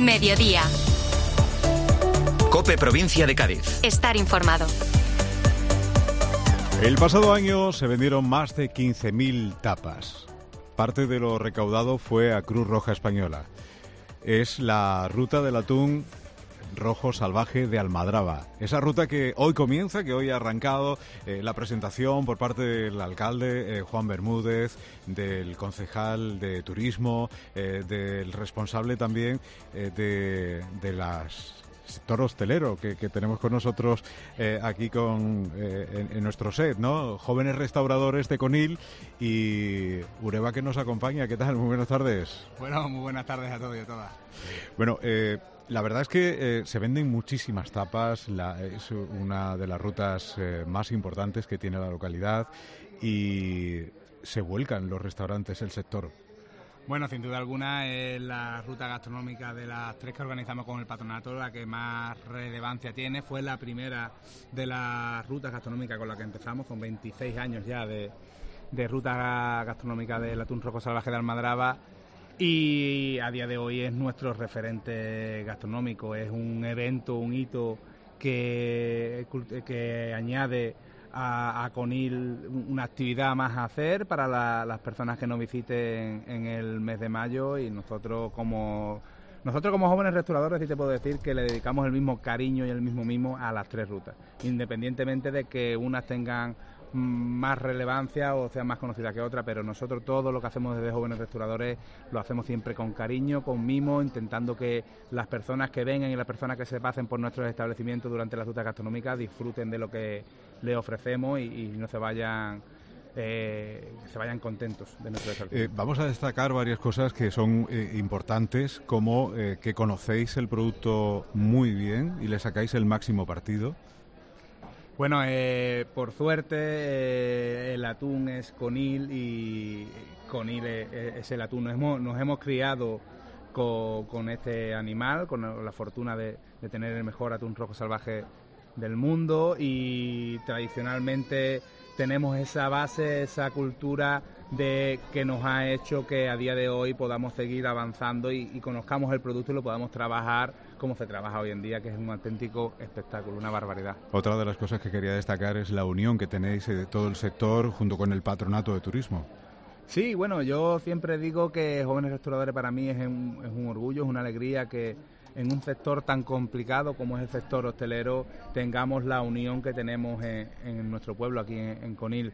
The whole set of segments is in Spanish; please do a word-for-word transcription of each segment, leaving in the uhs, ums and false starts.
Mediodía. COPE Provincia de Cádiz. Estar informado. El pasado año se vendieron más de quince mil tapas. Parte de lo recaudado fue a Cruz Roja Española. Es la ruta del atún rojo salvaje de Almadraba. Esa ruta que hoy comienza, que hoy ha arrancado eh, la presentación por parte del alcalde eh, Juan Bermúdez, del concejal de turismo, eh, del responsable también eh, de, de las... sector hostelero que, que tenemos con nosotros eh, aquí con eh, en, en nuestro set, ¿no? Jóvenes restauradores de Conil y Ureva que nos acompaña. ¿Qué tal? Muy buenas tardes. Bueno, muy buenas tardes a todos y a todas. Bueno, eh, la verdad es que eh, se venden muchísimas tapas, la, es una de las rutas eh, más importantes que tiene la localidad y se vuelcan los restaurantes, el sector. Bueno, sin duda alguna es la ruta gastronómica de las tres que organizamos con el patronato la que más relevancia tiene. Fue la primera de las rutas gastronómicas con la que empezamos, con veintiséis años ya de, de ruta gastronómica del atún rojo salvaje de Almadraba, y a día de hoy es nuestro referente gastronómico. Es un evento, un hito que, que añade a, a Conil una actividad más a hacer para la, las personas que nos visiten en el mes de mayo, y nosotros como nosotros como jóvenes restauradores sí te puedo decir que le dedicamos el mismo cariño y el mismo mimo a las tres rutas, independientemente de que unas tengan más relevancia o sean más conocidas que otras, pero nosotros todo lo que hacemos desde jóvenes restauradores lo hacemos siempre con cariño, con mimo, intentando que las personas que vengan y las personas que se pasen por nuestros establecimientos durante la ruta gastronómica disfruten de lo que les ofrecemos y, y no se vayan eh, se vayan contentos de nuestro establecimiento. Eh, vamos a destacar varias cosas que son eh, importantes, como eh, que conocéis el producto muy bien y le sacáis el máximo partido. Bueno, eh, por suerte eh, el atún es Conil y Conil es, es el atún. Nos hemos, nos hemos criado con, con este animal, con la fortuna de, de tener el mejor atún rojo salvaje del mundo, y tradicionalmente tenemos esa base, esa cultura de que nos ha hecho que a día de hoy podamos seguir avanzando y, y conozcamos el producto y lo podamos trabajar como se trabaja hoy en día, que es un auténtico espectáculo, una barbaridad. Otra de las cosas que quería destacar es la unión que tenéis de todo el sector junto con el patronato de turismo. Sí, bueno, yo siempre digo que Jóvenes Restauradores para mí es un, es un orgullo, es una alegría que en un sector tan complicado como es el sector hostelero tengamos la unión que tenemos en, en nuestro pueblo, aquí en, en Conil.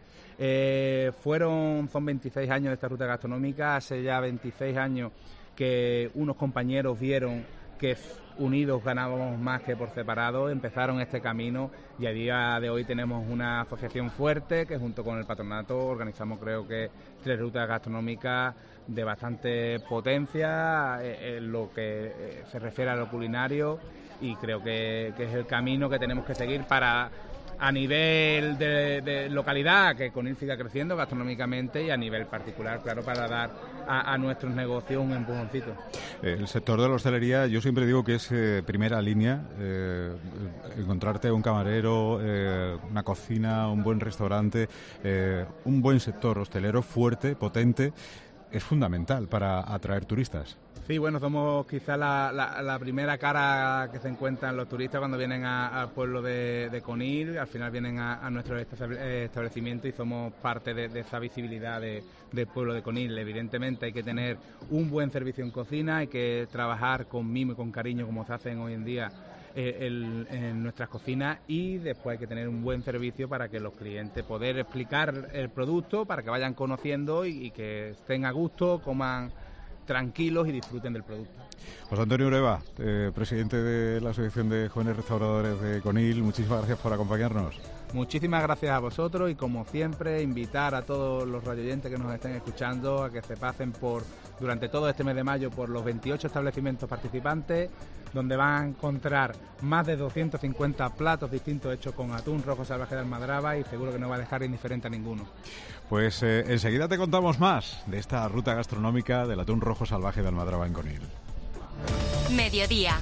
Eh, fueron, son veintiséis años de esta ruta gastronómica, hace ya veintiséis años que unos compañeros vieron que unidos ganábamos más que por separado, empezaron este camino y a día de hoy tenemos una asociación fuerte que junto con el patronato organizamos creo que tres rutas gastronómicas de bastante potencia eh, en lo que eh, se refiere a lo culinario, y creo que, que es el camino que tenemos que seguir para, a nivel de, de localidad, que Conil siga creciendo gastronómicamente, y a nivel particular, claro, para dar a, a nuestros negocios un empujoncito. El sector de la hostelería, yo siempre digo que es eh, primera línea. Eh, encontrarte un camarero, eh, una cocina, un buen restaurante, eh, un buen sector hostelero fuerte, potente, es fundamental para atraer turistas. Sí, bueno, somos quizá la, la, la primera cara que se encuentran los turistas cuando vienen a, al pueblo de, de Conil. Al final vienen a, a nuestro establecimiento y somos parte de, de esa visibilidad de, del pueblo de Conil. Evidentemente hay que tener un buen servicio en cocina, hay que trabajar con mimo y con cariño como se hacen hoy en día eh, el, en nuestras cocinas, y después hay que tener un buen servicio para que los clientes poder explicar el producto, para que vayan conociendo y, y que estén a gusto, coman tranquilos y disfruten del producto. José Antonio Ureva, eh, presidente de la Asociación de Jóvenes Restauradores de Conil, muchísimas gracias por acompañarnos. Muchísimas gracias a vosotros, y como siempre invitar a todos los radioyentes que nos estén escuchando a que se pasen por durante todo este mes de mayo por los veintiocho establecimientos participantes, donde van a encontrar más de doscientos cincuenta platos distintos hechos con atún rojo salvaje de Almadraba, y seguro que no va a dejar indiferente a ninguno. Pues eh, enseguida te contamos más de esta ruta gastronómica del atún rojo salvaje de Almadraba en Conil. Mediodía.